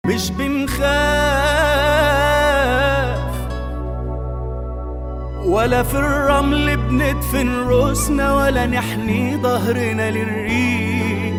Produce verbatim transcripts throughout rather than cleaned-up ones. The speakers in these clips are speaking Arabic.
مش بنخاف ولا في الرمل بندفن روسنا ولا نحني ظهرنا للريح.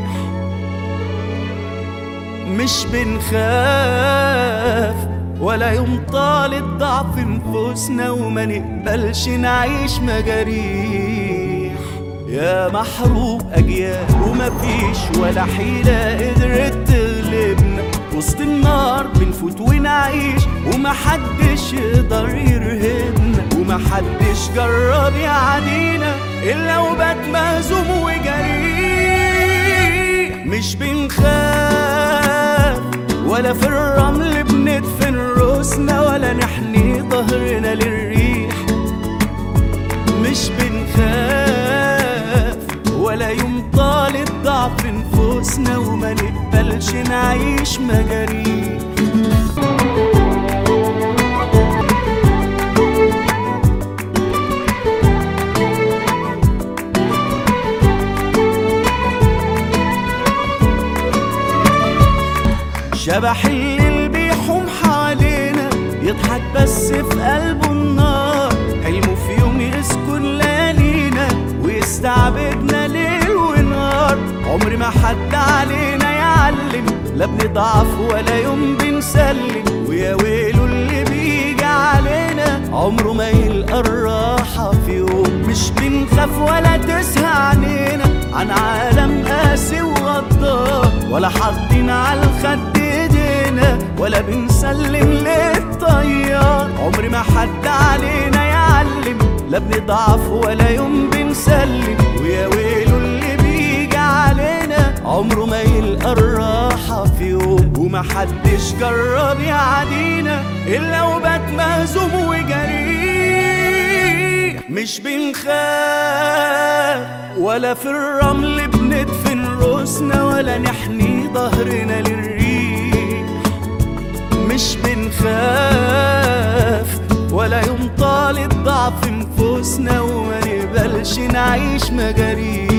مش بنخاف ولا يوم طال الضعف نفوسنا وما نقبلش نعيش مجاريح. يا محروق أجيال ومفيش ولا حيلة قدرت تغلبنا، وسط النار بنفوت ونعيش ومحدش يقدر يرهبنا، ومحدش جرب يعدينا إلا وبات مهزوم وجريح. مش بنخاف ولا في الرمل بندفن روسنا ولا نحني ظهرنا للريح. مش بنخاف ولا يوم طال الضعف نفوسنا وما نقبلش نعيش مجاريح. شبح الليل بيحوم حوالينا يضحك بس في قلبه النار، حلمه في يوم يسكن ليالينا ويستعبدنا ليل ونهار. عمر ما حد علينا يعلم، لا بنضعف ولا يوم بنسلم، ويا ويله اللي بيجي علينا عمره ما يلقى الراحة في يوم. مش بنخاف ولا تسهى عنينا عن عالم قاسي وغدار، ولا حاطين على الخد ايدينا ولا بنسلم للطيار. عمر ما حد علينا يعلم، لا بنضعف ولا يوم بنسلم، ويا ويله اللي بيجي علينا عمره ما يلقى الراحة في يوم. ومحدش جرب يعدينا إلا وبات مهزوم وجريح. مش بنخاف ولا في الرمل بندفن روسنا ولا نحني ظهرنا للريح. مش بنخاف ولا يوم طال الضعف نفوسنا وما نقبلش نعيش مجاريح.